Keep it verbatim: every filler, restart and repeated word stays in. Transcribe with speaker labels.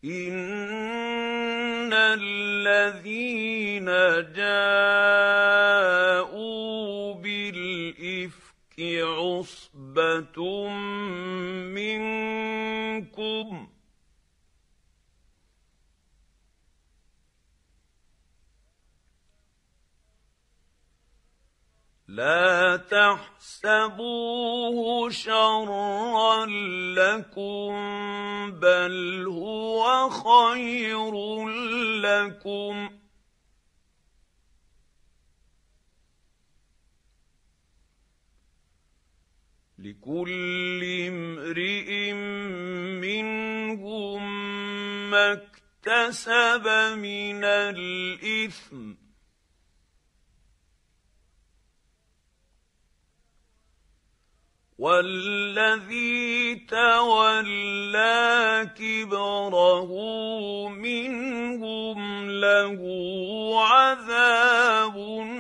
Speaker 1: إِنَّ الَّذِينَ جَاءُوا بِالْإِفْكِ عُصْبَةٌ مِّنكُمْ لَا تَحْسَبُوهُ شَرًّا لَّكُم بَلْ هُوَ خَيْرٌ لَّكُمْ ۚ لِكُلِّ امْرِئٍ مِّنْهُم مَّا اكْتَسَبَ مِنَ الْإِثْمِ ۚ وَالَّذِي تَوَلَّىٰ كِبْرَهُ مِنْهُمْ لَهُ عَذَابٌ